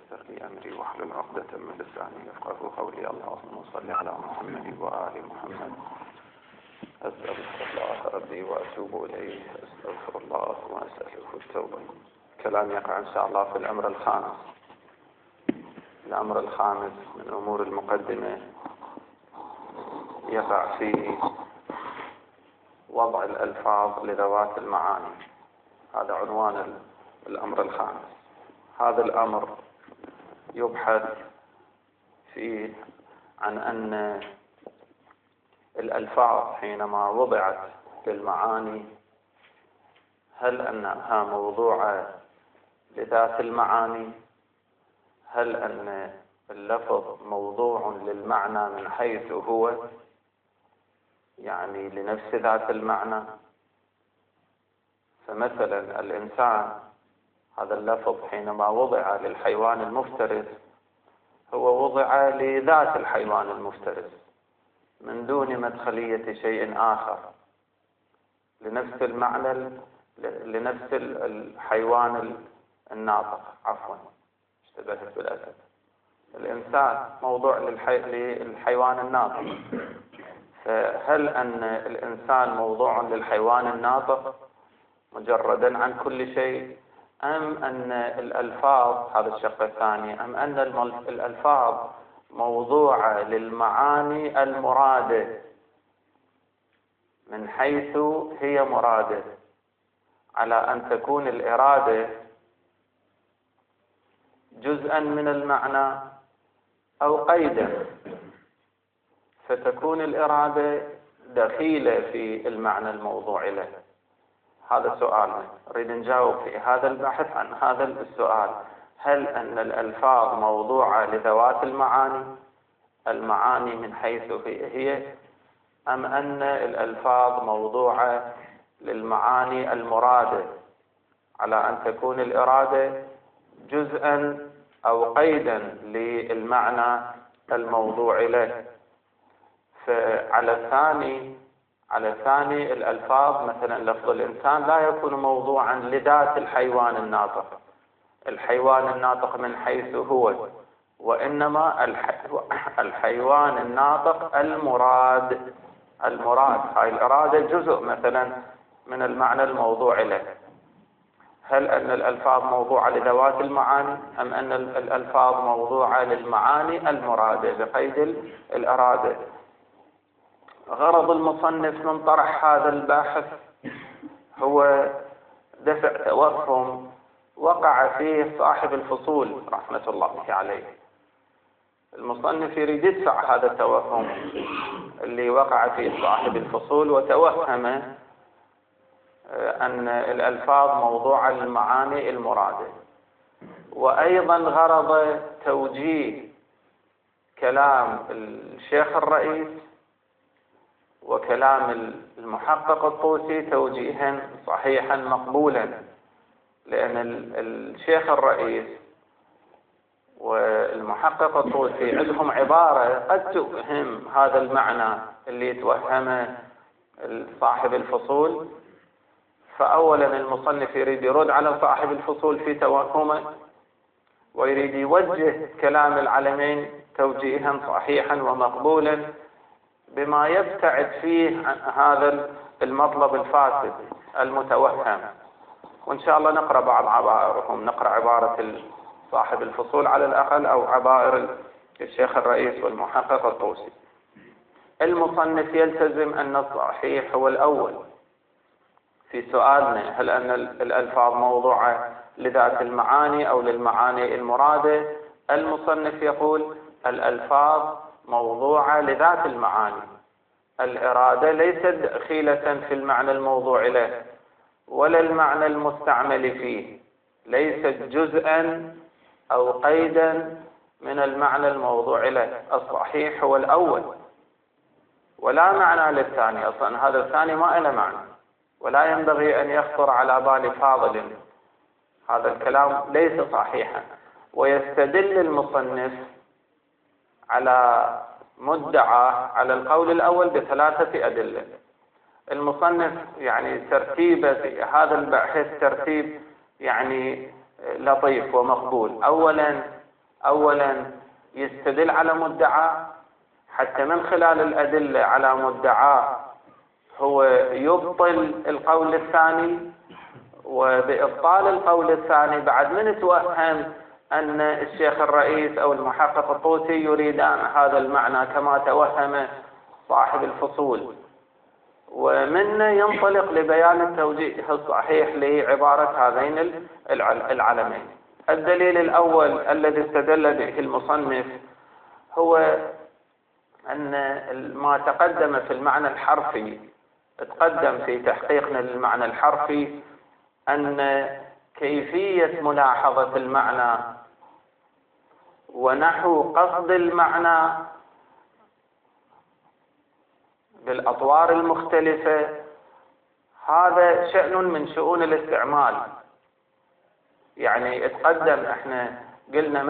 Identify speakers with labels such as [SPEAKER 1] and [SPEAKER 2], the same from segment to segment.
[SPEAKER 1] ويسر لي أمري واحلل عقدة من لساني يفقهوا قولي. اللهم صل على محمد وآل محمد. أستغفر الله ربي وأتوب إليه. أستغفر الله وأسأله التوبة. كلام يقع إن شاء الله في الأمر الخامس. الأمر الخامس من أمور المقدمة يقع في وضع الألفاظ لذوات المعاني. هذا عنوان الأمر الخامس. هذا الأمر يبحث فيه عن أن الألفاظ حينما وضعت للمعاني هل أنها موضوعة لذات المعاني؟ هل أن اللفظ موضوع للمعنى من حيث هو، يعني لنفس ذات المعنى؟ فمثلا الإنسان، هذا اللفظ حينما وضع للحيوان المفترس هو وضع لذات الحيوان المفترس من دون مدخلية شيء آخر، لنفس المعنى، لنفس الحيوان الناطق. عفوا، اشتبهت بالأسد. الإنسان موضوع للحيوان الناطق، فهل أن الإنسان موضوع للحيوان الناطق مجردا عن كل شيء، أم أن الألفاظ، هذا الشق الثاني، أم أن الألفاظ موضوعة للمعاني المرادة من حيث هي مرادة، على أن تكون الإرادة جزءا من المعنى أو قيدا، فتكون الإرادة دخيلة في المعنى الموضوع له. هذا سؤالنا نريد نجاوب في هذا البحث عن هذا السؤال. هل أن الألفاظ موضوعة لذوات المعاني من حيث هي، أم أن الألفاظ موضوعة للمعاني المرادة، على أن تكون الإرادة جزءا أو قيدا للمعنى الموضوع له؟ فعلى الثاني الألفاظ، مثلا لفظ الإنسان لا يكون موضوعا لذات الحيوان الناطق، الحيوان الناطق من حيث هو، وإنما الحيوان الناطق المراد. هاي الإرادة جزء مثلا من المعنى الموضوع له. هل أن الألفاظ موضوعة لذوات المعاني، أم أن الألفاظ موضوعة للمعاني المرادة بقيد الإرادة؟ غرض المصنف من طرح هذا الباحث هو دفع توهم وقع فيه صاحب الفصول رحمة الله عليه. المصنف يريد يدفع هذا التوهم اللي وقع فيه صاحب الفصول، وتوهم أن الألفاظ موضوعة للمعاني المرادة. وأيضا غرض توجيه كلام الشيخ الرئيس وكلام المحقق الطوسي توجيها صحيحا مقبولا، لأن الشيخ الرئيس والمحقق الطوسي عندهم عبارة قد توهم هذا المعنى اللي يتوهمه صاحب الفصول. فأولا المصنف يريد يرد على صاحب الفصول في توهمه، ويريد يوجه كلام العلمين توجيها صحيحا ومقبولا بما يبتعد فيه عن هذا المطلب الفاسد المتوهم. وإن شاء الله نقرأ بعض عبائرهم، نقرأ عبارة صاحب الفصول على الأقل، أو عبائر الشيخ الرئيس والمحقق الطوسي. المصنف يلتزم أن الصحيح هو الأول في سؤالنا: هل أن الألفاظ موضوعة لذات المعاني أو للمعاني المرادة؟ المصنف يقول الألفاظ موضوعة لذات المعاني، الإرادة ليست دخيلة في المعنى الموضوع له ولا المعنى المستعمل فيه، ليست جزءا أو قيدا من المعنى الموضوع له. الصحيح هو الأول ولا معنى للثاني. أصلا هذا الثاني ما له معنى، ولا ينبغي أن يخطر على بال فاضل. هذا الكلام ليس صحيحا. ويستدل المصنف على مدعى على القول الأول بثلاثة أدلة. المصنف يعني ترتيبه في هذا البحث ترتيب يعني لطيف ومقبول. أولا أولا يستدل على مدعى، حتى من خلال الأدلة على مدعى هو يبطل القول الثاني، وبإبطال القول الثاني بعد من توهم أن الشيخ الرئيس أو المحقق الطوسي يريدان هذا المعنى كما توهم صاحب الفصول، ومن ينطلق لبيان التوجيه الصحيح لعبارة هذين العلمين. الدليل الأول الذي استدل به المصنف هو أن ما تقدم في المعنى الحرفي، تقدم في تحقيقنا للمعنى الحرفي أن كيفية ملاحظة المعنى ونحو قصد المعنى بالأطوار المختلفة هذا شأن من شؤون الاستعمال. يعني اتقدم احنا قلنا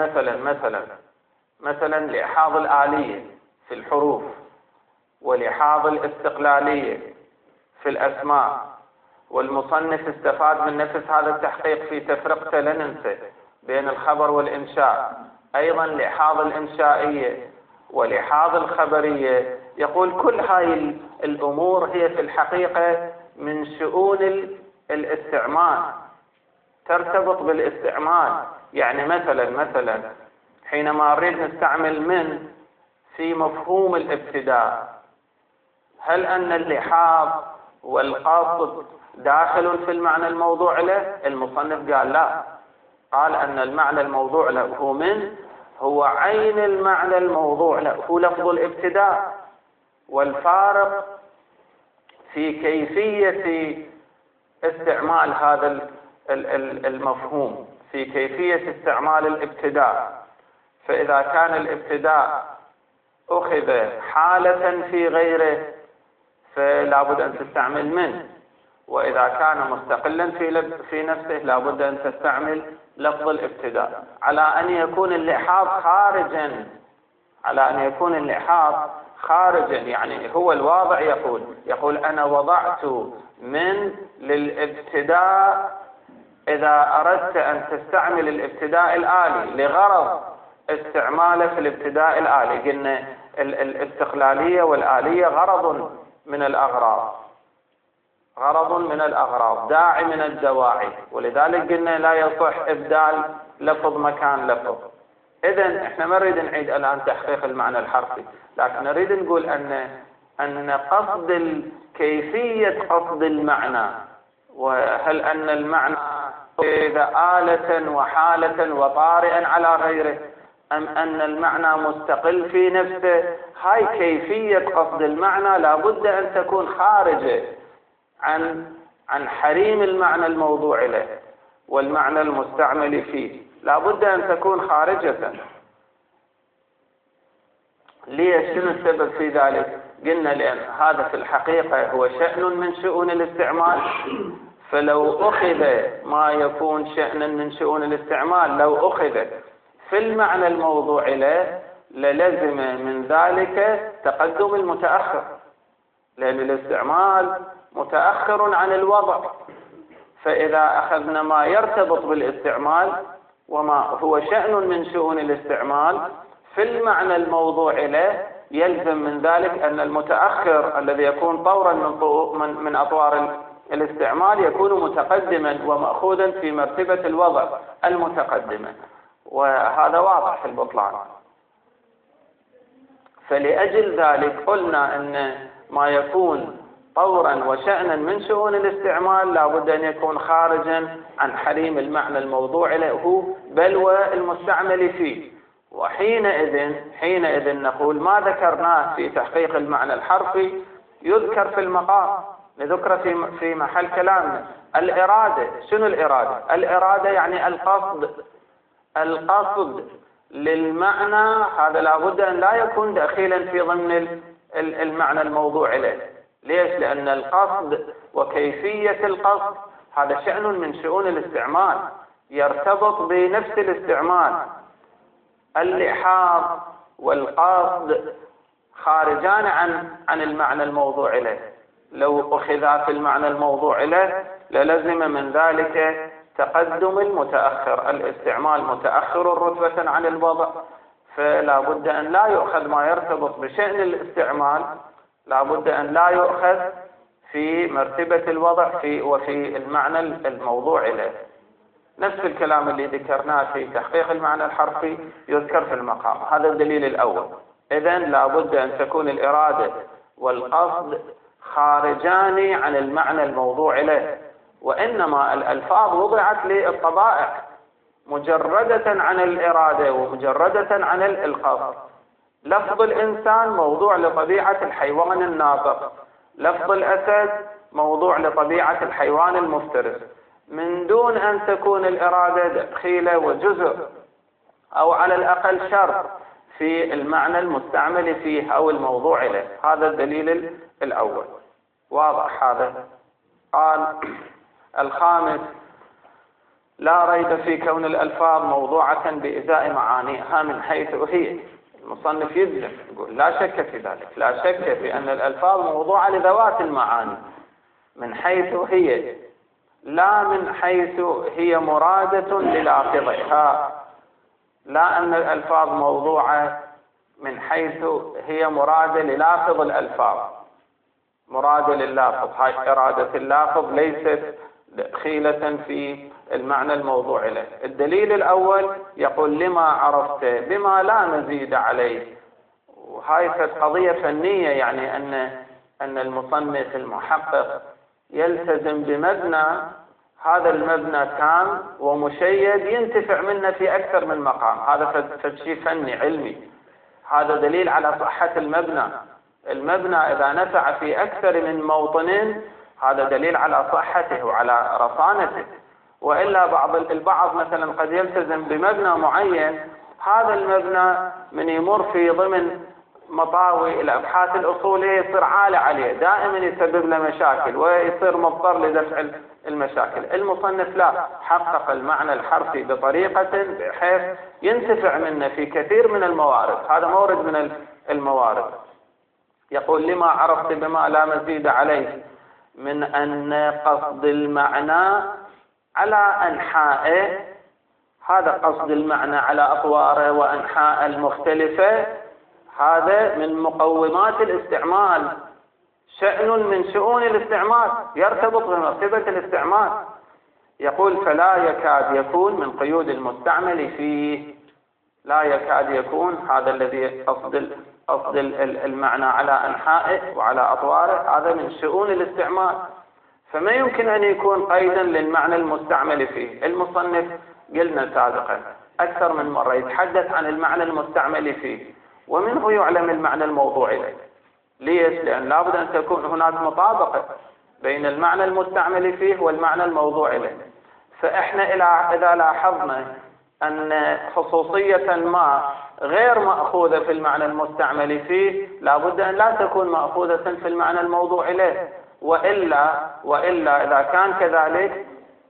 [SPEAKER 1] مثلا لإحاظ الآلية في الحروف، ولإحاظ الاستقلالية في الأسماء، والمصنف استفاد من نفس هذا التحقيق في تفرقته لا ننسى بين الخبر والإنشاء، أيضا لإحاظ الإنشائية ولإحاظ الخبرية. يقول كل هاي الأمور هي في الحقيقة من شؤون الاستعمال، ترتبط بالاستعمال. يعني مثلا حينما نريد نستعمل من في مفهوم الابتداء، هل أن اللحاظ والقصد داخل في المعنى الموضوع له؟ المصنف قال لا، قال أن المعنى الموضوع له هو من هو عين المعنى الموضوع له هو لفظ الابتداء، والفارق في كيفية استعمال هذا المفهوم، في كيفية استعمال الابتداء. فإذا كان الابتداء أخذ حالة في غيره فلا بد أن تستعمل من، وإذا كان مستقلا في نفسه لا بد أن تستعمل لفظ الابتداء، على أن يكون اللحاظ خارجا. يعني هو الواضع يقول أنا وضعت من للابتداء إذا أردت أن تستعمل الابتداء الآلي لغرض استعماله في الابتداء الآلي. قلنا الاستقلالية والآلية غرض من الأغراض، داعي من الدواعي، ولذلك قلنا لا يصح إبدال لفظ مكان لفظ. إذن احنا ما نريد نعيد الآن تحقيق المعنى الحرفي، لكن نريد نقول أن كيفية قصد المعنى، وهل أن المعنى إذا آلة وحالة وطارئا على غيره، أم أن المعنى مستقل في نفسه. هاي كيفية قصد المعنى لابد أن تكون خارجة عن حريم المعنى الموضوع له والمعنى المستعمل فيه، لابد أن تكون خارجة. ليش؟ شنو السبب في ذلك؟ قلنا لأن هذا في الحقيقة هو شأن من شؤون الاستعمال، فلو أخذ ما يكون شأنا من شؤون الاستعمال لو أخذ في المعنى الموضوع له للزم من ذلك تقدم المتأخر، لأن الاستعمال متأخر عن الوضع. فإذا أخذنا ما يرتبط بالاستعمال وما هو شأن من شؤون الاستعمال في المعنى الموضوع له، يلزم من ذلك أن المتأخر الذي يكون طورا من أطوار الاستعمال يكون متقدما ومأخوذا في مرتبة الوضع المتقدمة، وهذا واضح في البطلان. فلأجل ذلك قلنا أن ما يكون طورا وشأنا من شؤون الاستعمال لا بد أن يكون خارجا عن حريم المعنى الموضوع له بل والمستعمل فيه. وحينئذ نقول ما ذكرناه في تحقيق المعنى الحرفي يذكر في المقام، نذكر في محل كلامنا. الإرادة، شنو الإرادة؟ الإرادة يعني القصد للمعنى، هذا لابد أن لا يكون داخلا في ضمن المعنى الموضوع له. ليش؟ لأن القصد وكيفية القصد هذا شأن من شؤون الاستعمال يرتبط بنفس الاستعمال. اللحاظ والقصد خارجان عن المعنى الموضوع له، لو أخذا في المعنى الموضوع له للزم من ذلك تقدم المتأخر، الاستعمال متأخر رتبة عن الوضع، فلا بد أن لا يؤخذ ما يرتبط بشأن الاستعمال، لا بد أن لا يؤخذ في مرتبة الوضع وفي المعنى الموضوع له. نفس الكلام اللي ذكرناه في تحقيق المعنى الحرفي يذكر في المقام. هذا الدليل الأول. إذن لا بد أن تكون الإرادة والقصد خارجان عن المعنى الموضوع له، وإنما الألفاظ وضعت للطبائع مجردة عن الإرادة ومجردة عن القصد. لفظ الإنسان موضوع لطبيعة الحيوان الناطق، لفظ الأسد موضوع لطبيعة الحيوان المفترس، من دون أن تكون الإرادة دخيلة وجزء أو على الأقل شرط في المعنى المستعمل فيه أو الموضوع له. هذا الدليل الأول. واضح هذا؟ قال الخامس: لا ريب في كون الألفاظ موضوعة بإزاء معانيها من حيث هي. المصنف يجزم يقول لا شك في ذلك، لا شك في أن الألفاظ موضوعة لذوات المعاني من حيث هي، لا من حيث هي مرادة للافظها. لا أن الألفاظ موضوعة من حيث هي مرادة للافظ الألفاظ، مرادة لللافظ. هاي إرادة اللافظ ليست دخيلة في المعنى الموضوع له. الدليل الأول يقول لما عرفت بما لا مزيد عليه. وهاي قضية فنية، يعني أن المصنف المحقق يلتزم بمبنى، هذا المبنى تام ومشيد ينتفع منه في أكثر من مقام. هذا شيء فني علمي، هذا دليل على صحة المبنى. المبنى إذا نفع في أكثر من موطن هذا دليل على صحته وعلى رصانته. وإلا البعض مثلا قد يلتزم بمبنى معين، هذا المبنى من يمر في ضمن مطاوي الأبحاث الأصولية يصير عالي عليه، دائما يسبب له مشاكل ويصير مضطر لدفع المشاكل. المصنف لا، حقق المعنى الحرفي بطريقة بحيث ينتفع منه في كثير من الموارد. هذا مورد من الموارد. يقول لما عرفت بما لا مزيد عليه من أن قصد المعنى على أنحائه، هذا قصد المعنى على أطواره وأنحاء المختلفة، هذا من مقومات الاستعمال، شأن من شؤون الاستعمال يرتبط بمرتبة الاستعمال. يقول فلا يكاد يكون من قيود المستعمل فيه، لا يكاد يكون، هذا الذي قصد المعنى على أنحائه وعلى أطواره، هذا من شؤون الاستعمال، فما يمكن أن يكون قيدا للمعنى المستعمل فيه. المصنف قلنا سابقا أكثر من مرة يتحدث عن المعنى المستعمل فيه، ومنه يعلم المعنى الموضوع له. ليش؟ لأن لابد أن تكون هناك مطابقة بين المعنى المستعمل فيه والمعنى الموضوع له. فإحنا إذا لاحظنا أن خصوصية ما غير مأخوذة في المعنى المستعمل فيه، لابد أن لا تكون مأخوذة في المعنى الموضوع له، وإلا إذا كان كذلك،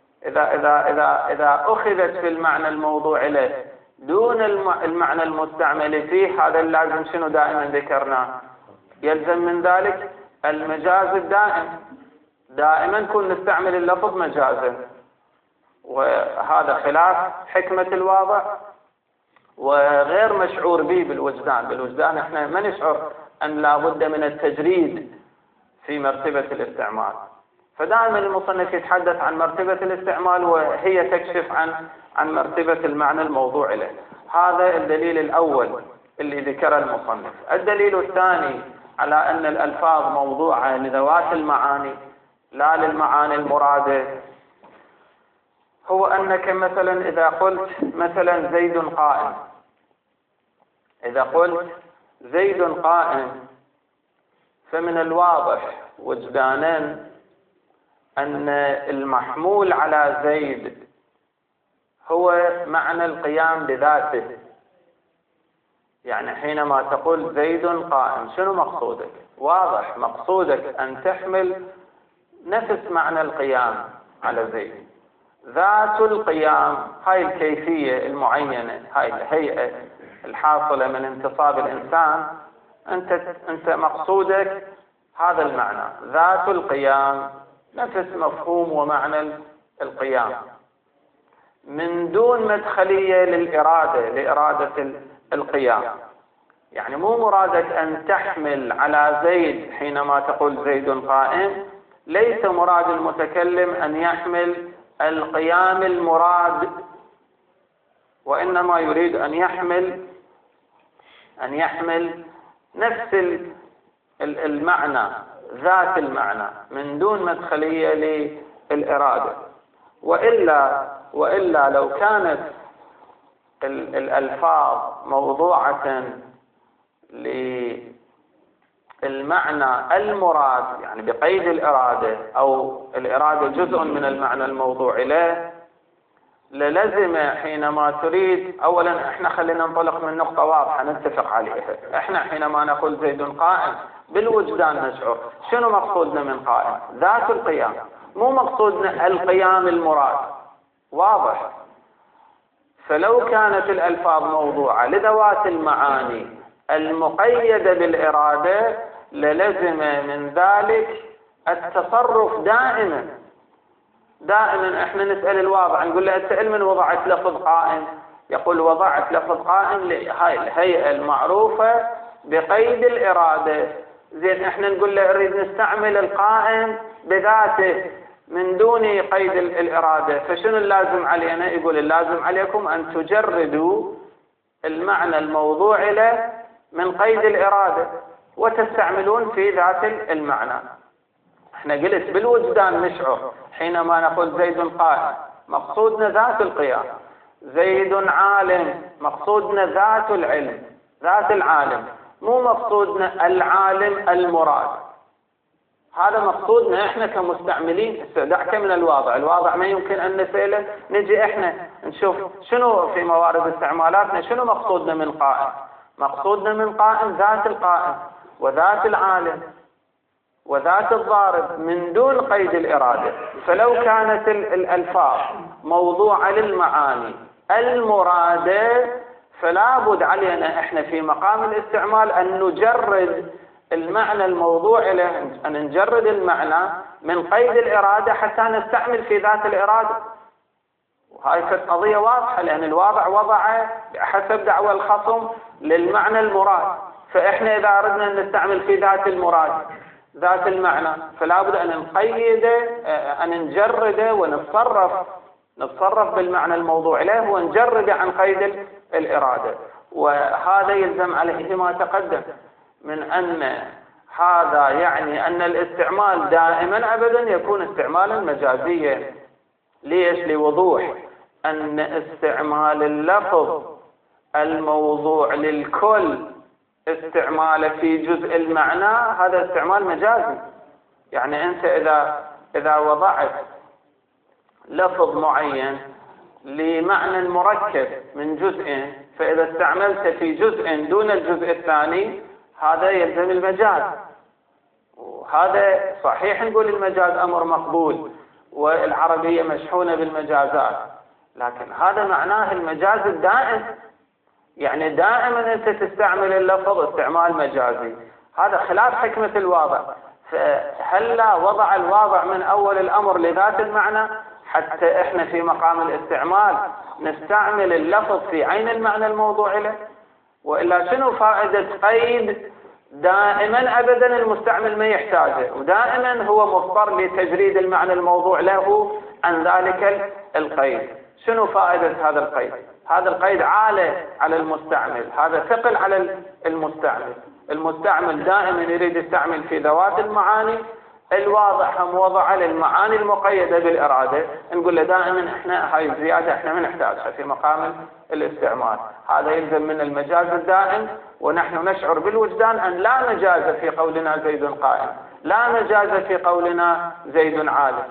[SPEAKER 1] إذا أخذت في المعنى الموضوع له دون المعنى المستعمل فيه، هذا اللازم شنو دائما ذكرناه، يلزم من ذلك المجاز الدائم، دائما كن نستعمل اللفظ مجازا، وهذا خلاف حكمة الواضع وغير مشعور به بالوجدان احنا ما نشعر أن لا بد من التجريد في مرتبة الاستعمال. فدائما المصنف يتحدث عن مرتبة الاستعمال وهي تكشف عن مرتبة المعنى الموضوع له. هذا الدليل الأول اللي ذكره المصنف. الدليل الثاني على أن الألفاظ موضوعة لذوات المعاني لا للمعاني المرادة، هو أنك مثلا إذا قلت مثلا زيد قائم، إذا قلت زيد قائم، فمن الواضح وجدانا أن المحمول على زيد هو معنى القيام بذاته. يعني حينما تقول زيد قائم شنو مقصودك؟ واضح مقصودك أن تحمل نفس معنى القيام على زيد، ذات القيام، هاي الكيفية المعينة، هاي الهيئة الحاصلة من انتصاب الإنسان، أنت مقصودك هذا المعنى، ذات القيام، نفس مفهوم ومعنى القيام. من دون مدخلية للإرادة، لإرادة القيام. يعني مو مرادك أن تحمل على زيد حينما تقول زيد قائم، ليس مراد المتكلم أن يحمل القيام المراد، وإنما يريد أن يحمل نفس المعنى، ذات المعنى، من دون مدخلية للإرادة. وإلا لو كانت الألفاظ موضوعة للمعنى المراد، يعني بقيد الإرادة، أو الإرادة جزء من المعنى الموضوع له، للزم حينما تريد. أولا احنا خلينا ننطلق من نقطة واضحة نتفق عليها. احنا حينما نقول زيد قائم بالوجدان نشعر شنو مقصودنا من قائم؟ ذات القيام، مو مقصودنا القيام المراد. واضح؟ فلو كانت الألفاظ موضوعة لذوات المعاني المقيدة بالإرادة للزم من ذلك التصرف دائما. احنا نسأل الواضع، نقول له اسأل من وضعت لفظ قائم، يقول وضعت لفظ قائم لهاي الهيئة المعروفة بقيد الإرادة. زين احنا نقول له نريد نستعمل القائم بذاته من دون قيد الإرادة، فشنو اللازم علينا؟ يقول اللازم عليكم أن تجردوا المعنى الموضوع له من قيد الإرادة وتستعملون في ذات المعنى. احنا قلت بالوجدان نشعر حينما نقول زيد قائم مقصودنا ذات القيام، زيد عالم مقصودنا ذات العلم، ذات العالم، مو مقصودنا العالم المراد. هذا مقصودنا احنا كمستعملين. دعك من الواضع ما يمكن ان نسأله، نجي احنا نشوف شنو في موارد استعمالاتنا، شنو مقصودنا من قائم. مقصودنا من قائم ذات القائم وذات العالم وذات الضارب من دون قيد الإرادة. فلو كانت الألفاظ موضوعة للمعاني المرادة فلا بد علينا احنا في مقام الاستعمال أن نجرد المعنى الموضوع له، أن نجرد المعنى من قيد الإرادة حتى نستعمل في ذات الإرادة. وهاي قضية واضحة، لأن الواضع وضع حسب دعوى الخصم للمعنى المراد، فإحنا إذا أردنا أن نستعمل في ذات المراد ذات المعنى فلا بد أن نقيده، أن نجرده ونتصرف بالمعنى الموضوع له ونجرده عن قيد الإرادة. وهذا يلزم عليه ما تقدم من أن هذا يعني أن الاستعمال دائما أبدا يكون استعمالا مجازيا. ليش؟ لوضوح أن استعمال اللفظ الموضوع للكل استعماله في جزء المعنى هذا استعمال مجازي. يعني أنت إذا وضعت لفظ معين لمعنى مركب من جزء، فإذا استعملت في جزء دون الجزء الثاني هذا يلزم المجاز. وهذا صحيح نقول المجاز أمر مقبول والعربية مشحونة بالمجازات، لكن هذا معناه المجاز الدائم، يعني دائما أنت تستعمل اللفظ استعمال مجازي. هذا خلاف حكمة الواضع. فهلا وضع الواضع من أول الأمر لذات المعنى حتى إحنا في مقام الاستعمال نستعمل اللفظ في عين المعنى الموضوع له؟ وإلا شنو فائدة قيد دائما أبدا المستعمل ما يحتاجه، ودائما هو مضطر لتجريد المعنى الموضوع له عن ذلك القيد؟ شنو فائدة هذا القيد؟ هذا القيد عالة على المستعمل، هذا ثقل على المستعمل. المستعمل دائما يريد يستعمل في ذوات المعاني، الواضع هم وضع للمعاني المقيدة بالإرادة. نقول له دائما احنا هاي الزيادة احنا ما نحتاجها في مقام الاستعمال. هذا يلزم من المجاز الدائم، ونحن نشعر بالوجدان أن لا مجاز في قولنا زيد قائم، لا مجاز في قولنا زيد عالم.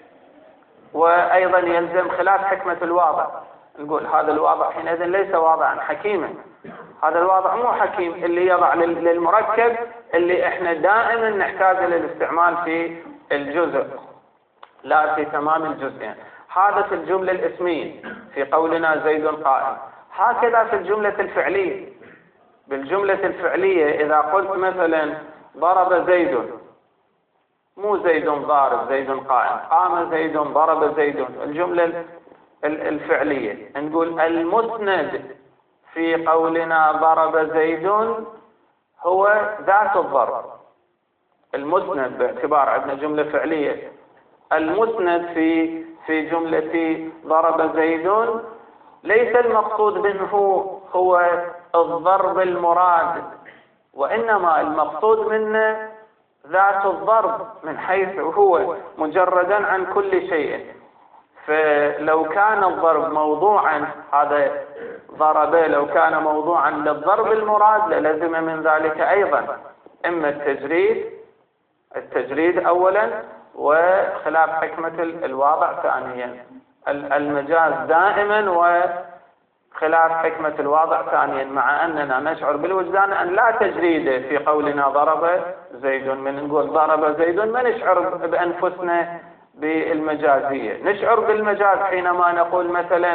[SPEAKER 1] وأيضا يلزم خلاف حكمة الواضع، نقول هذا الواضع حينئذ ليس واضعا حكيما، هذا الواضع مو حكيم اللي يضع للمركب اللي احنا دائما نحتاج للاستعمال في الجزء لا في تمام الجزئين. هذا في الجملة الاسمية في قولنا زيد قائم. هكذا في الجملة الفعلية. بالجملة الفعلية إذا قلت مثلا ضرب زيد، مو زيد ضارب زيد قائم، قام زيد ضرب زيد، الجملة الفعلية، نقول المسند في قولنا ضرب زيد هو ذات الضرب. المسند باعتبار عندنا جملة فعلية، المسند في جملة ضرب زيد ليس المقصود منه هو الضرب المراد، وإنما المقصود منه ذات الضرب من حيث هو مجردا عن كل شيء. فلو كان الضرب موضوعا، هذا ضرب لو كان موضوعا للضرب المراد للزم من ذلك أيضا إما التجريد أولا، وخلاف حكمة الواضع ثانيا. المجاز دائما وخلاف حكمة الواضع ثانيا، مع أننا نشعر بالوجدان أن لا تجريد في قولنا ضرب زيد. من نقول ضرب زيد ما نشعر بأنفسنا بالمجازية، نشعر بالمجاز حينما نقول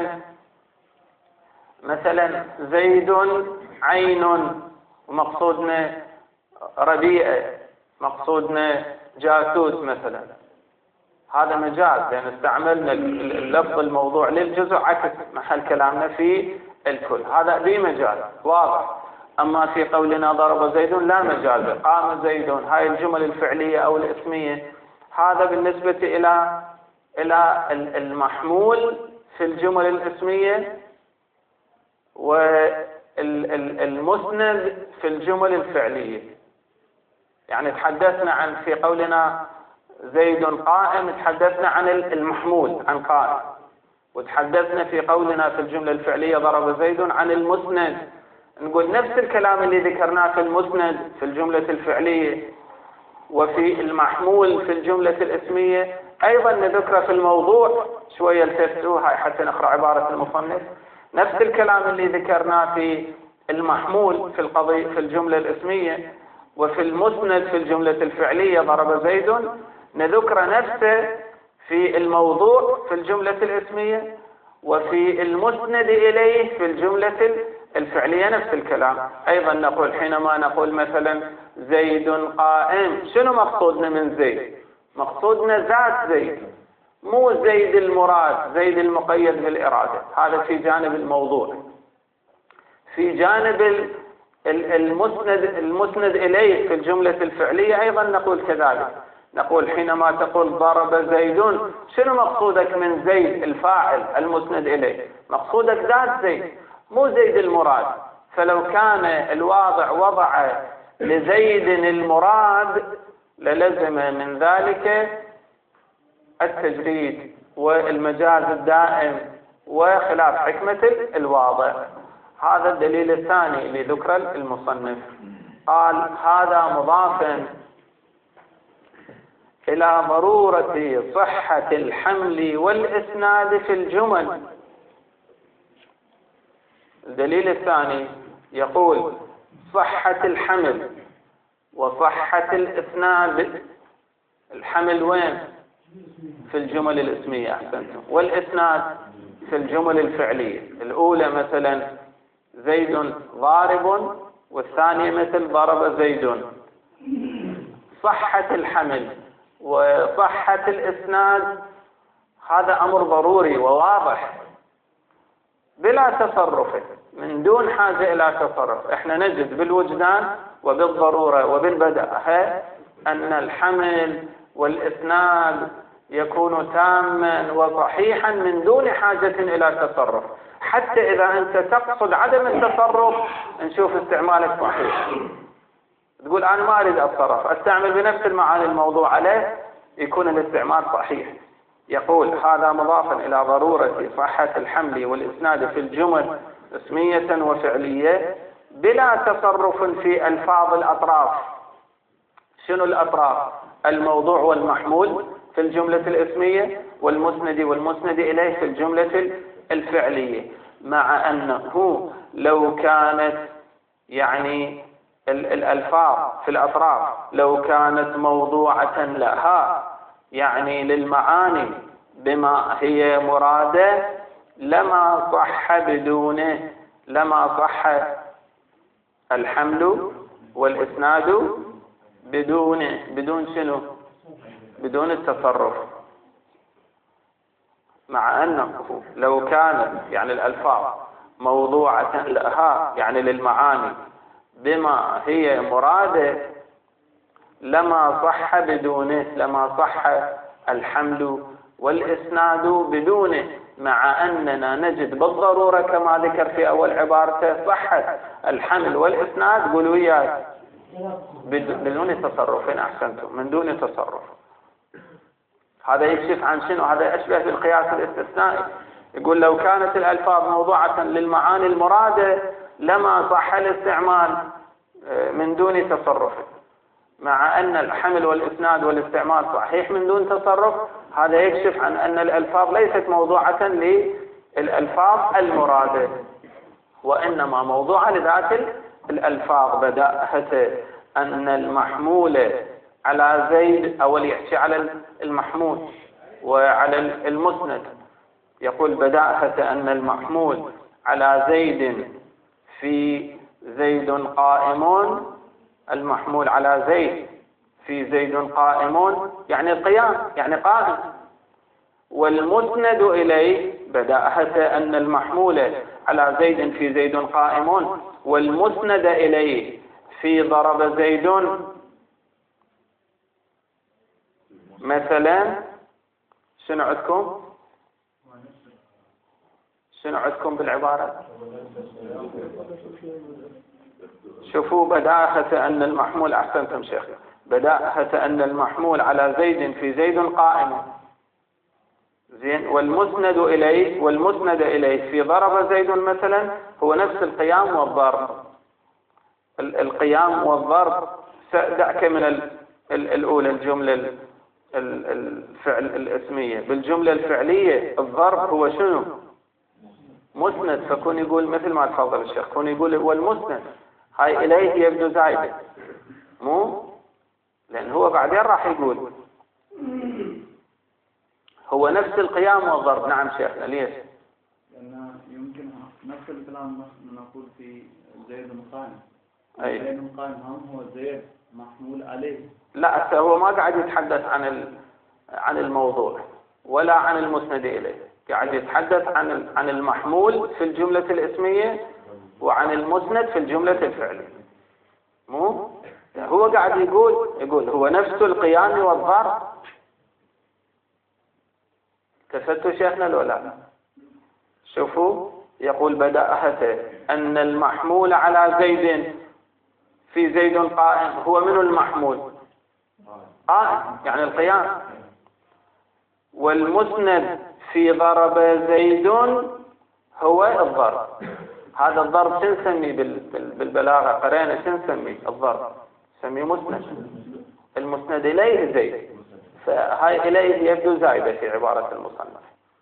[SPEAKER 1] مثلا زيد عين ومقصودنا ربيئة، مقصودنا جاسوس مثلا، هذا مجاز لأن استعملنا اللفظ الموضوع للجزء عكس محل كلامنا في الكل، هذا ذي مجاز واضح. أما في قولنا ضرب زيد لا مجاز، قام زيد، هاي الجمل الفعلية أو الاسمية، هذا بالنسبة إلى المحمول في الجمل الاسمية، والمسند في الجمل الفعلية. يعني تحدثنا عن في قولنا زيد قائم، تحدثنا عن المحمول عن قائم، وتحدثنا في قولنا في الجملة الفعلية ضرب زيد عن المسند. نقول نفس الكلام اللي ذكرناه في المسند في الجملة الفعلية وفي المحمول في الجملة الاسمية أيضا نذكره في الموضوع. شوية التفتوها حتى نقرأ عبارة المصنف. نفس الكلام اللي ذكرناه في المحمول في القضية في الجملة الاسمية وفي المسند في الجملة الفعلية ضرب زيد، نذكر نفسه في الموضوع في الجملة الاسمية وفي المسند إليه في الجملة الفعلية نفس الكلام. أيضا نقول حينما نقول مثلا زيد قائم، شنو مقصودنا من زيد؟ مقصودنا ذات زيد، مو زيد المراد، زيد المقيد بالإرادة. هذا في جانب الموضوع. في جانب المسند إليه في الجملة الفعلية أيضا نقول كذلك. نقول حينما تقول ضرب زيد، شنو مقصودك من زيد الفاعل المسند إليه؟ مقصودك ذات زيد، مو زيد المراد. فلو كان الواضع وضع لزيد المراد للزم من ذلك التجريد والمجاز الدائم وخلاف حكمة الواضع. هذا الدليل الثاني اللي ذكر المصنف. قال هذا مضاف إلى ضرورة صحة الحمل والإسناد في الجمل. الدليل الثاني يقول صحة الحمل وصحة الإسناد. الحمل وين؟ في الجمل الاسمية أحسنتم، والإسناد في الجمل الفعلية. الأولى مثلا زيد ضارب، والثانية مثل ضرب زيد. صحة الحمل وصحة الإسناد هذا أمر ضروري وواضح بلا تصرف، من دون حاجة إلى تصرف. احنا نجد بالوجدان وبالضرورة وبالبداهة أن الحمل والإسناد يكون تاما وصحيحا من دون حاجة إلى تصرف. حتى إذا أنت تقصد عدم التصرف نشوف استعمالك صحيح، تقول أنا ما أريد أتصرف، أستعمل بنفس المعاني الموضوع عليه، يكون الاستعمال صحيح. يقول هذا مضاف إلى ضرورة صحة الحمل والإسناد في الجمل اسمية وفعلية بلا تصرف في ألفاظ الأطراف. شنو الأطراف؟ الموضوع والمحمول في الجملة الاسمية، والمسند إليه في الجملة الفعلية. مع أنه لو كانت يعني الألفاظ في الأطراف لو كانت موضوعة لها يعني للمعاني بما هي مرادة لما صح بدونه، لما صح الحمل والإسناد بدون شنو؟ بدون التصرف. مع أنه لو كانت يعني الألفاظ موضوعة لها يعني للمعاني بما هي مرادة لما صح بدونه، لما صح الحمل والإسناد بدونه، مع أننا نجد بالضرورة كما ذكر في أول عبارته صحت الحمل والإسناد قولوا وياي بدون تصرف. أحسنتم، من دون تصرف. هذا يكشف عن شنو؟ هذا أشبه بالقياس الاستثنائي. يقول لو كانت الألفاظ موضوعة للمعاني المرادة لما صح الاستعمال من دون تصرف، مع أن الحمل والإسناد والاستعمال صحيح من دون تصرف. هذا يكشف عن أن الألفاظ ليست موضوعة للألفاظ المرادة، وإنما موضوعة لذات الألفاظ. بدأت أن المحمول على زيد، أول يحكي على المحمول وعلى المسند، يقول بدأت أن المحمول على زيد في زيد قائمون، المحمول على زيد في زيد قائمون يعني القيام يعني قائم. والمسند إليه بدأت أن المحمول على زيد في زيد قائمون والمسند إليه في ضرب زيد مثلا. شنو عندكم؟ شنو عندكم بالعبارة؟ شوفوا بدأت أن المحمول، أحسنتم شيخ، بدأت أن المحمول على زيد في زيد قائم زين، والمسند إليه في ضرب زيد مثلا هو نفس القيام والضرب. القيام والضرب دعك من الأولى الجملة الفعل الاسمية. بالجملة الفعلية الضرب هو شنو؟ مسند، فكون يقول مثل ما تفضل الشيخ، كون يقول هو المسند، هاي إليه يبدو زايدة، مو لأن هو بعدين راح يقول هو نفس القيام والضرب. نعم شيخنا، ليش؟
[SPEAKER 2] لأن يمكن نفس الكلام نقول في زيد قائم.
[SPEAKER 1] أي
[SPEAKER 2] زيد قائم هم هو زيد محمول عليه.
[SPEAKER 1] لا، هو ما قاعد يتحدث عن الموضوع ولا عن المسند إليه، قاعد يتحدث عن المحمول في الجملة الاسمية وعن المسند في الجملة الفعلية. مو هو قاعد يقول هو نفس القيام والضرب. كفتوا شيخنا لو لا؟ شوفوا، يقول بدأت أن المحمول على زيد في زيد قائم هو من المحمول؟ قائم يعني القيام. والمسند في ضرب زيد هو الضرب. هذا الضرب نسميه بالبلاغة قرينة، نسميه الضرب، نسميه مسند. المسند إليه زيد، فهاي إليه يبدو زائدة في عبارة المصنف.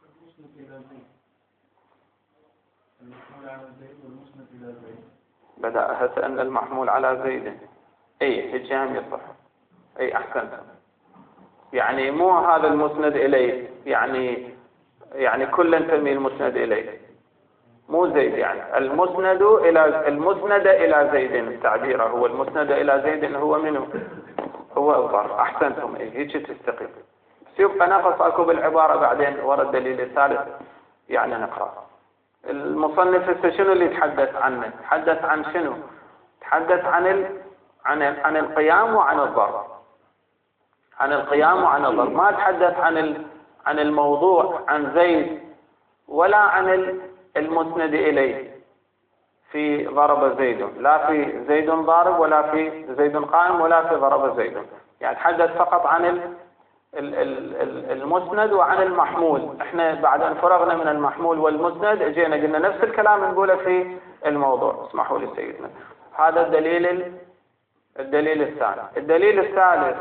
[SPEAKER 1] بدأت أن المحمول على زيد، أي هجام يصح، أي أحسنت. يعني مو هذا المسند إليه، يعني كل نسميه المسند إليه، مو زيد. يعني المسند إلى زيد، التعبير هو المسند إلى زيد هو منه؟ هو الضرب. أحسنتم، هيك تستقيم. سيبقى نقص أكو بالعبارة بعدين ورا الدليل الثالث يعني نقرأ. المصنف شنو اللي يتحدث عنه؟ تحدث عن شنو؟ تحدث عن القيام وعن الضرب. عن القيام وعن الضرب، ما تحدث عن الموضوع عن زيد ولا عن المسند إليه في ضرب زيد، لا في زيد ضارب ولا في زيد قائم ولا في ضرب زيد. يعني تحدث فقط عن المسند وعن المحمول. احنا بعد ان فرغنا من المحمول والمسند اجينا قلنا نفس الكلام نقوله في الموضوع. اسمحوا لي سيدنا، هذا الدليل الثاني. الدليل الثالث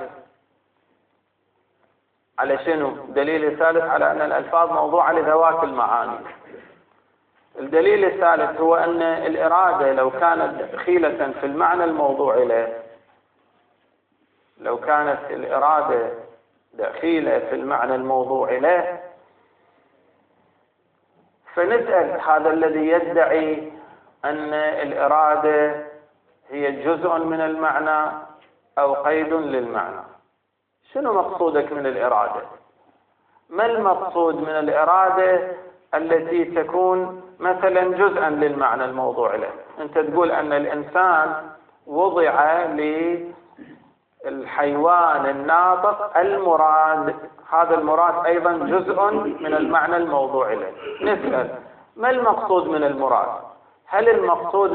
[SPEAKER 1] على شنو؟ الدليل الثالث على ان الالفاظ موضوعة لذوات المعاني. الدليل الثالث هو ان الإرادة لو كانت دخيلة في المعنى الموضوع له، لو كانت الإرادة دخيلة في المعنى الموضوع له، فنسأل هذا الذي يدعي أن الإرادة هي جزء من المعنى أو قيد للمعنى، شنو مقصودك من الإرادة؟ ما المقصود من الإرادة التي تكون مثلا جزءا للمعنى الموضوع له؟ أنت تقول أن الإنسان وضع للحيوان الناطق المراد، هذا المراد أيضا جزء من المعنى الموضوع له. نسأل ما المقصود من المراد؟ هل المقصود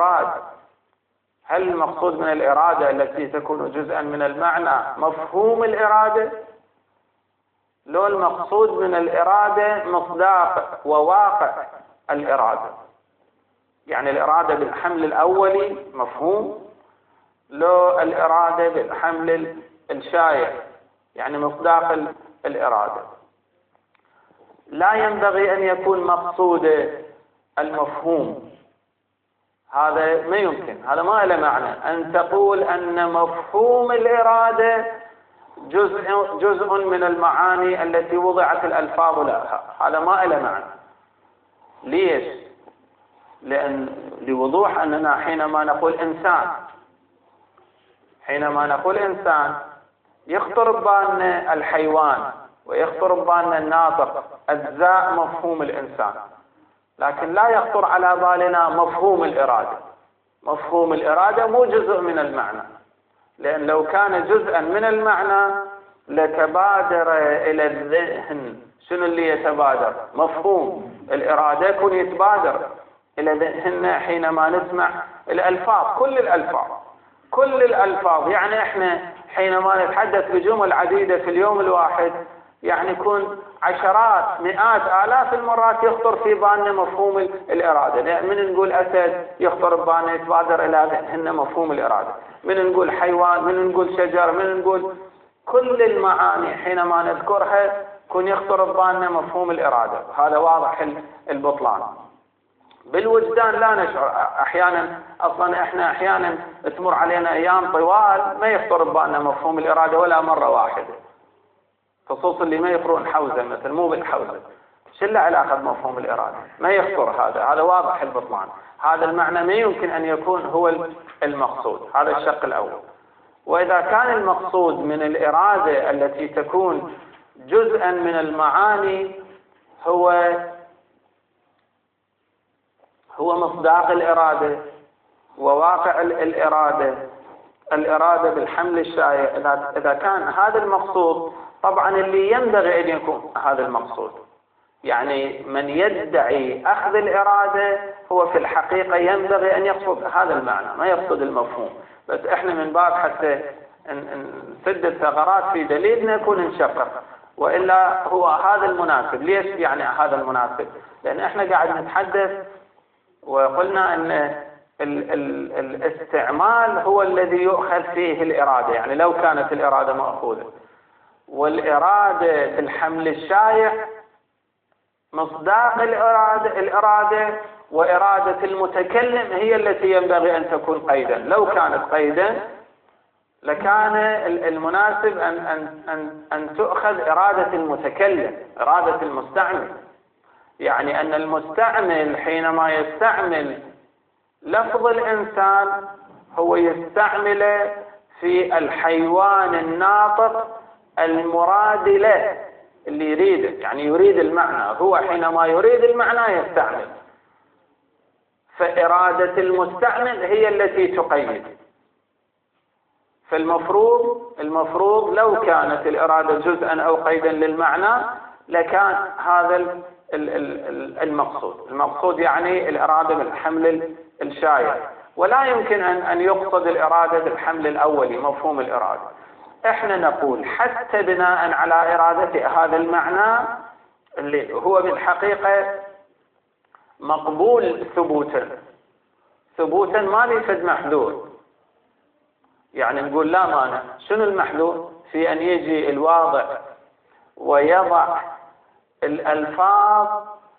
[SPEAKER 1] من الإرادة التي تكون جزءا من المعنى مفهوم الإرادة؟ لو المقصود من الإرادة مصداق وواقع الإرادة، يعني الإرادة بالحمل الأولي مفهوم، لو الإرادة بالحمل الشائع يعني مصداق الإرادة. لا ينبغي أن يكون مقصود المفهوم، هذا ما يمكن، هذا ما له معنى أن تقول أن مفهوم الإرادة جزء من المعاني التي وضعت الألفاظ لها، هذا ما له معنى. ليش؟ لأن لوضوح أننا حينما نقول إنسان يخطر ببالنا الحيوان ويخطر ببالنا الناطق أجزاء مفهوم الإنسان، لكن لا يخطر على بالنا مفهوم الإرادة. مفهوم الإرادة مو جزء من المعنى، لأن لو كان جزءا من المعنى لتبادر إلى الذهن. شنو اللي يتبادر؟ مفهوم الإرادة يكون يتبادر إلى ذهننا حينما نسمع الألفاظ، كل الألفاظ. يعني إحنا حينما نتحدث بجمل عديدة في اليوم الواحد يعني يكون عشرات مئات آلاف المرات يخطر في بالنا مفهوم الإرادة. من نقول أسد يخطر ببالنا يتبادر إلى ذهننا مفهوم الإرادة، من نقول حيوان، من نقول شجر، من نقول كل المعاني حينما نذكرها يكون يخطر ببالنا مفهوم الإرادة. هذا واضح البطلان. بالوجدان لا نشعر أحيانا، أصلا إحنا أحيانا تمر علينا أيام طوال ما يخطر ببالنا مفهوم الإرادة ولا مرة واحدة، خصوصا اللي ما يقرون حوزة مثل مو بالحوزة، شو له علاقة بمفهوم الإرادة؟ ما يخطر. هذا واضح البطلان. هذا المعنى ما يمكن أن يكون هو المقصود. هذا الشق الأول. وإذا كان المقصود من الإرادة التي تكون جزءا من المعاني هو مصداق الإرادة وواقع الإرادة بالحمل الشائع، إذا كان هذا المقصود، طبعا اللي ينبغي أن يكون هذا المقصود، يعني من يدعي أخذ الإرادة هو في الحقيقة ينبغي أن يقصد هذا المعنى، ما يقصد المفهوم. بس إحنا من باب حتى نسد الثغرات في دليلنا يكون نشقق، وإلا هو هذا المناسب. ليش يعني هذا المناسب؟ لأن إحنا قاعد نتحدث وقلنا أن الاستعمال هو الذي يؤخذ فيه الإرادة، يعني لو كانت الإرادة مأخوذة، والإرادة في الحمل الشائع مصداق الإرادة وإرادة المتكلم هي التي ينبغي أن تكون قيدا. لو كانت قيدا لكان المناسب أن تؤخذ إرادة المتكلم، إرادة المستعمل. يعني أن المستعمل حينما يستعمل لفظ الإنسان هو يستعمل في الحيوان الناطق المراد له، اللي يريده، يعني يريد المعنى. هو حينما يريد المعنى يستعمل، فإرادة المستعمل هي التي تقيد. فالمفروض لو كانت الإرادة جزءا أو قيدا للمعنى لكان هذا المقصود يعني الإرادة بالحمل الشائع، ولا يمكن أن يقصد الإرادة بالحمل الأولي مفهوم الإرادة. احنا نقول حتى بناء على إرادة هذا المعنى اللي هو بالحقيقة مقبول ثبوتا ما يفيد محذور. يعني نقول لا مانع. شنو المحذور؟ في أن يجي الواضع ويضع الألفاظ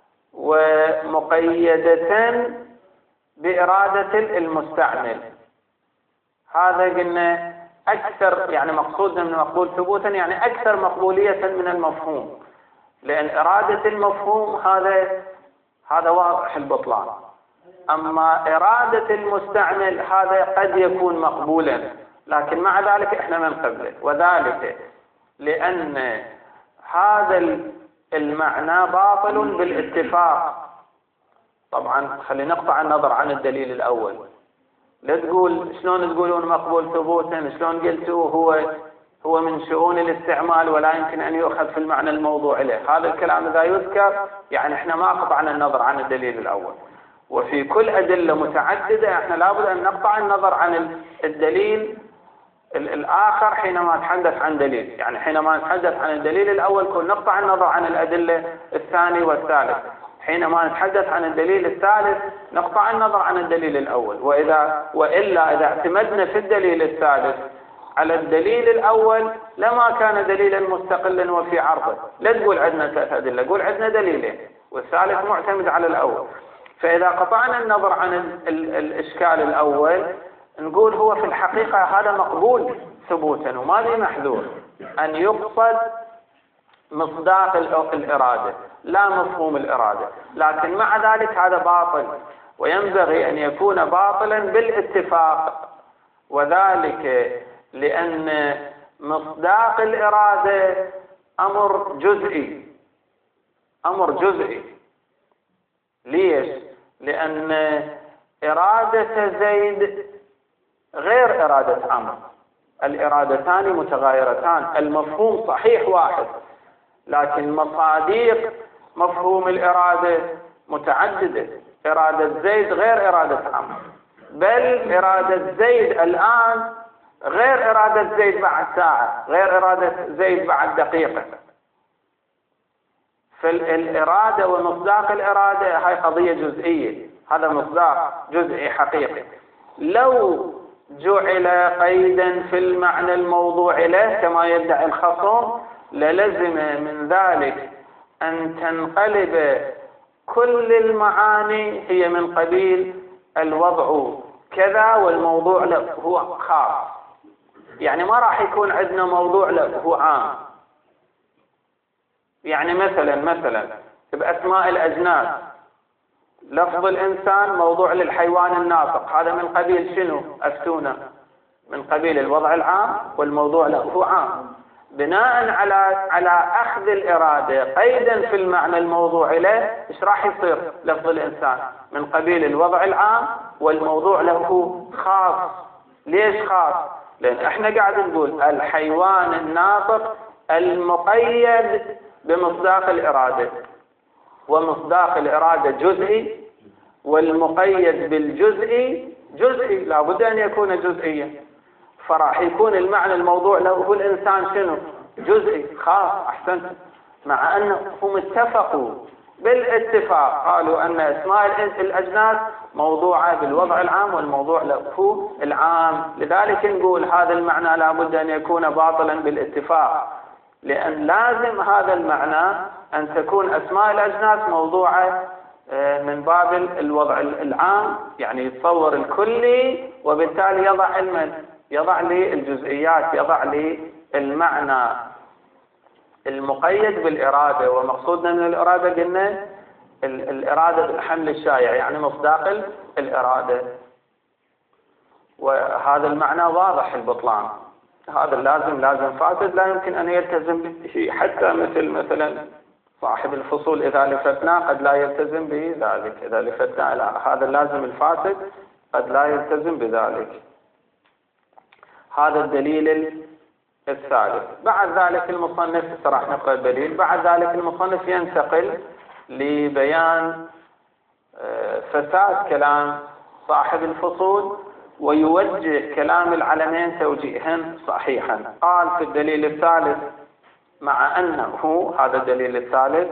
[SPEAKER 1] ومقيدة بإرادة المستعمل. هذا قلنا أكثر، يعني مقصودنا من مقبول ثبوتا يعني أكثر مقبولية من المفهوم، لأن إرادة المفهوم هذا واضح البطلان. أما إرادة المستعمل هذا قد يكون مقبولا، لكن مع ذلك إحنا ما نقبله، وذلك لأن هذا المعنى باطل بالاتفاق. طبعا خلينا نقطع النظر عن الدليل الأول. لا تقول شلون تقولون مقبول ثبوتا، شلون قلتوا هو من شؤون الاستعمال ولا يمكن أن يؤخذ في المعنى الموضوع له. هذا الكلام إذا يذكر يعني احنا ما قطعنا النظر عن الدليل الأول. وفي كل أدلة متعددة احنا لابد أن نقطع النظر عن الدليل الآخر حينما نتحدث عن دليل. يعني حينما نتحدث عن الدليل الأول كل نقطع النظر عن الأدلة الثاني والثالث. حينما نتحدث عن الدليل الثالث نقطع النظر عن الدليل الأول. وإلا إذا اعتمدنا في الدليل الثالث على الدليل الأول لما كان دليلا مستقلا وفي عرضه. لا تقول عندنا 3 أدلة، قول عندنا دليلين والثالث معتمد على الأول. فإذا قطعنا النظر عن الإشكال الأول نقول هو في الحقيقة هذا مقبول ثبوتا وما ذي محذور أن يقصد مصداق الإرادة لا مفهوم الإرادة، لكن مع ذلك هذا باطل وينبغي أن يكون باطلا بالاتفاق. وذلك لأن مصداق الإرادة أمر جزئي. ليش؟ لأن إرادة زيد غير إرادة عمرو، الإرادتان متغايرتان، المفهوم صحيح واحد لكن مصاديق مفهوم الإرادة متعددة. إرادة زيد غير إرادة عمرو، بل إرادة زيد الآن غير إرادة زيد بعد ساعة، غير إرادة زيد بعد دقيقة. فالإرادة ومصداق الإرادة هاي قضية جزئية، هذا مصداق جزئي حقيقي. لو جعل قيدا في المعنى الموضوع له كما يدعي الخصم للزم من ذلك أن تنقلب كل المعاني هي من قبيل الوضع كذا والموضوع له هو خاص. يعني ما راح يكون عندنا موضوع له هو عام. يعني مثلا بأسماء الأجناس لفظ الإنسان موضوع للحيوان الناطق، هذا من قبيل شنو؟ أفتونا، من قبيل الوضع العام والموضوع له هو عام. بناء على أخذ الإرادة قيدا في المعنى الموضوع له إيش راح يصير؟ لفظ الإنسان من قبيل الوضع العام والموضوع له خاص. ليش خاص؟ لأن احنا قاعد نقول الحيوان الناطق المقيد بمصداق الإرادة، ومصداق الإرادة جزئي والمقيد بالجزئي جزئي، لا بد أن يكون جزئيا. فراح يكون المعنى الموضوع له هو الإنسان شنو؟ جزئي خاص. أحسنت. مع أنهم اتفقوا بالاتفاق قالوا أن أسماء الأجناس موضوعة بالوضع العام والموضوع له هو العام. لذلك نقول هذا المعنى لا بد أن يكون باطلا بالاتفاق، لأن لازم هذا المعنى أن تكون أسماء الأجناس موضوعة من باب الوضع العام، يعني يتصور الكلي وبالتالي يضع لي الجزئيات، يضع لي المعنى المقيد بالإرادة. ومقصودنا من الإرادة قلنا الإرادة بالحمل الشائع يعني مصداق الإرادة، وهذا المعنى واضح البطلان. هذا لازم فاسد لا يمكن أن يلتزم به، حتى مثلا صاحب الفصول إذا لفتنا قد لا يلتزم بذلك. إذا لفتنا لا، هذا اللازم الفاسد قد لا يلتزم بذلك. هذا الدليل الثالث. بعد ذلك المصنف راح نقرأ الدليل. بعد ذلك المصنف ينتقل لبيان فساد كلام صاحب الفصول ويوجه كلام العلمين توجيها صحيحا. قال في الدليل الثالث مع أنه هذا الدليل الثالث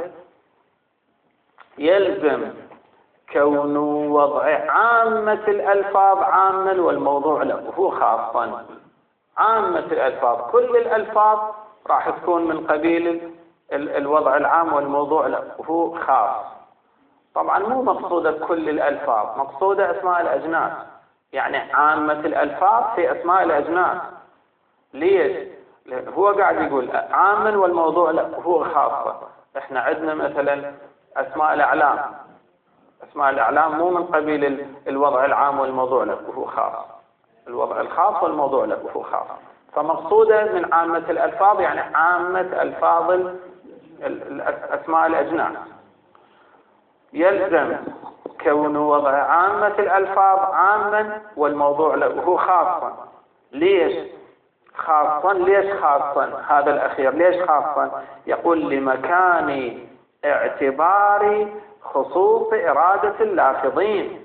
[SPEAKER 1] يلزم كون وضع عامة الألفاظ عاما والموضوع له هو خاصا. عامة الألفاظ كل الألفاظ راح تكون من قبيل الوضع العام والموضوع له هو خاص. طبعا مو مقصودة كل الألفاظ، مقصودة أسماء الأجناس، يعني عامة الألفاظ في أسماء الأجناس. ليش؟ لأن هو قاعد يقول عاما والموضوع له هو خاصة. احنا عندنا مثلا أسماء الأعلام، أسماء الأعلام مو من قبيل الوضع العام والموضوع له هو خاص، الوضع الخاص والموضوع له هو خاص. فمقصودة من عامة الألفاظ يعني عامة ألفاظ أسماء الأجناس، يلزم كون وضع عامة الألفاظ عاما والموضوع له خاصا. ليش خاصا؟ هذا الأخير ليش خاصا؟ يقول لمكان اعتبار خصوص إرادة اللافظين،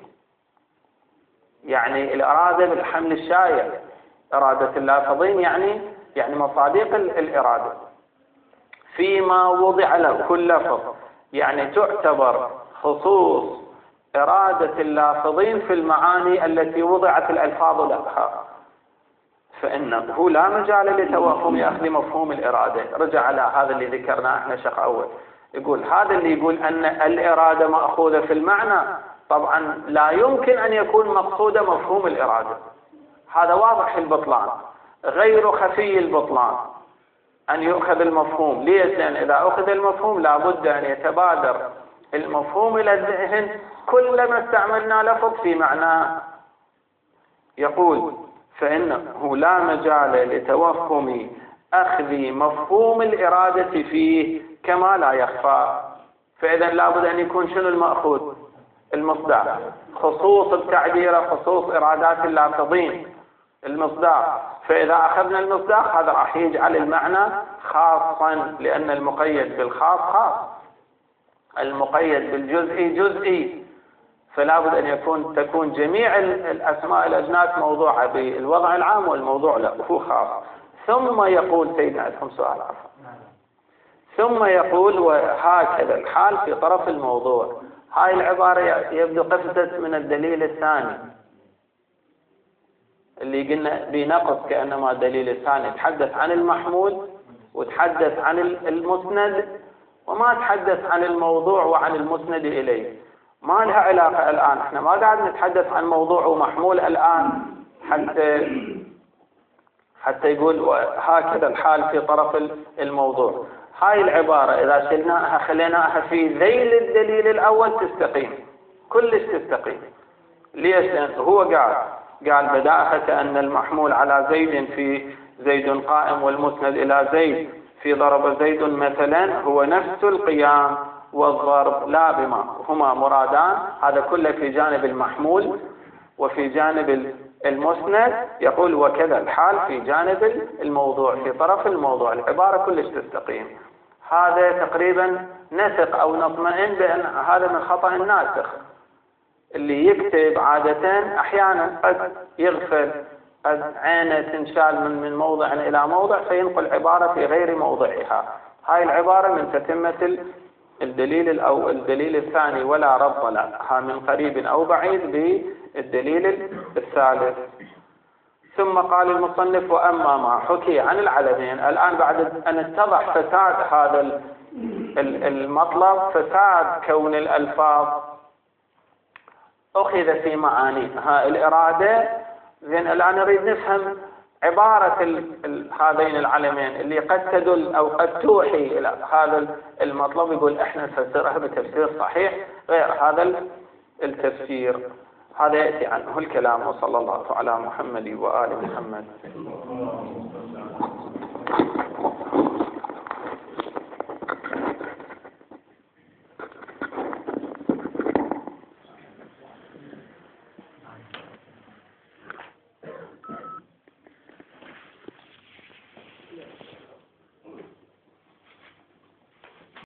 [SPEAKER 1] يعني الإرادة بالحمل الشائع، إرادة اللافظين يعني مصادق الإرادة فيما وضع له كل لفظ، يعني تعتبر خصوص إرادة اللافظين في المعاني التي وضعت الألفاظ لها، فإنه لا مجال لتوهم أخذ مفهوم الإرادة. رجع على هذا اللي ذكرناه احنا شق أول، يقول هذا اللي يقول أن الإرادة مأخوذة في المعنى، طبعا لا يمكن أن يكون مقصود مفهوم الإرادة، هذا واضح البطلان، غير خفي البطلان أن يؤخذ المفهوم. ليش؟ لأن إذا أخذ المفهوم لابد أن يتبادر المفهوم إلى الذهن كلما استعملنا لفظ في معناه. يقول فإنه لا مجال لتوهم أخذ مفهوم الإرادة فيه كما لا يخفى. فإذا لابد أن يكون شنو المأخوذ؟ المصداق، خصوص التعبير، خصوص إرادات اللافظين، المصداق. فإذا أخذنا المصداق هذا راح يجعل المعنى خاصا، لأن المقيد بالخاص خاص، المقيد بالجزئي جزئي، فلا بد أن تكون جميع الأسماء الأجناس موضوعة بالوضع العام والموضوع له خاص. ثم يقول سيدنا عندكم سؤال عفوا، ثم يقول وهكذا الحال في طرف الموضوع. هاي العبارة يبدو قفزت من الدليل الثاني اللي قلنا بنقص كأنما الدليل الثاني تحدث عن المحمول وتحدث عن المسند وما تحدث عن الموضوع وعن المسند إليه. ما لها علاقة الآن، احنا ما قاعد نتحدث عن موضوع ومحمول الآن حتى يقول هكذا الحال في طرف الموضوع. هاي العبارة إذا شلناها خليناها في ذيل الدليل الأول تستقيم، كلش تستقيم. ليش؟ لأن هو قال بداهة أن المحمول على زيد في زيد قائم والمسند إلى زيد في ضرب زيد مثلا هو نفس القيام والضرب لا بما هما مرادان. هذا كله في جانب المحمول وفي جانب المسند. يقول وكذا الحال في جانب الموضوع في طرف الموضوع. العبارة كلش تستقيم. هذا تقريبا نسق أو نطمئن بأن هذا من خطأ الناسخ اللي يكتب عادة أحيانا قد يغفل، قد عينه تنشال من موضع إلى موضع فينقل عبارة في غير موضعها. هاي العبارة من تتمة الدليل أو الدليل الثاني ولا ربط لها من قريب أو بعيد بالدليل الثالث. ثم قال المصنف وأما ما حكي عن العلمين. الآن بعد أن اتضح فساد هذا المطلب، فساد كون الألفاظ أخذ في معانيها الإرادة، زين الآن نريد نفهم عبارة هذين العلمين اللي قد تدل أو قد توحي إلى هذا المطلب. يقول احنا نفسرها بتفسير صحيح غير هذا التفسير. هذا يأتي عنه الكلام. وصلى الله على محمد وآل محمد.